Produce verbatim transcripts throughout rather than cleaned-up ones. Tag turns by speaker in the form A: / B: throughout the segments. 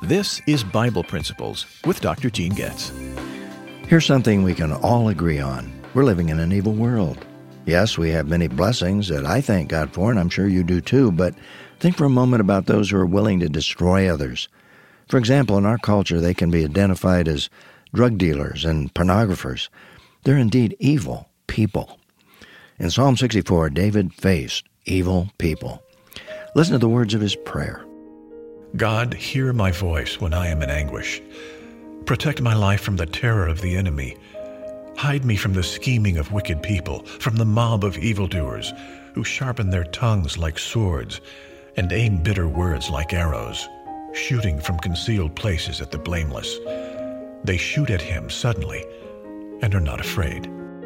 A: This is Bible Principles with Doctor Gene Getz.
B: Here's something we can all agree on. We're living in an evil world. Yes, we have many blessings that I thank God for, and I'm sure you do too, but think for a moment about those who are willing to destroy others. For example, in our culture, they can be identified as drug dealers and pornographers. They're indeed evil people. In Psalm sixty-four, David faced evil people. Listen to the words of his prayer.
C: God, hear my voice when I am in anguish. Protect my life from the terror of the enemy. Hide me from the scheming of wicked people, from the mob of evildoers, who sharpen their tongues like swords and aim bitter words like arrows, shooting from concealed places at the blameless. They shoot at him suddenly and are not afraid.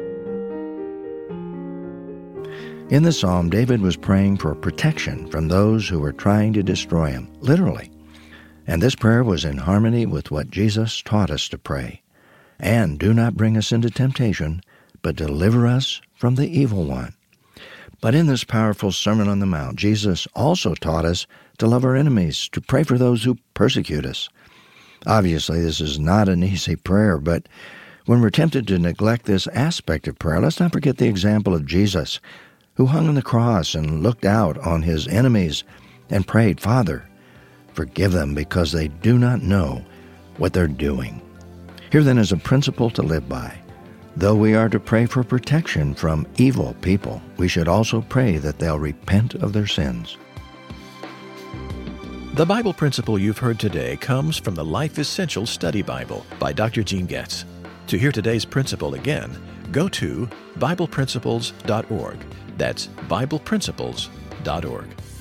B: In the psalm, David was praying for protection from those who were trying to destroy him, literally. And this prayer was in harmony with what Jesus taught us to pray. And do not bring us into temptation, but deliver us from the evil one. But in this powerful Sermon on the Mount, Jesus also taught us to love our enemies, to pray for those who persecute us. Obviously, this is not an easy prayer, but when we're tempted to neglect this aspect of prayer, let's not forget the example of Jesus, who hung on the cross and looked out on his enemies and prayed, Father, forgive them because they do not know what they're doing. Here then is a principle to live by. Though we are to pray for protection from evil people, we should also pray that they'll repent of their sins.
A: The Bible principle you've heard today comes from the Life Essentials Study Bible by Doctor Gene Getz. To hear today's principle again, go to Bible Principles dot org. That's Bible Principles dot org.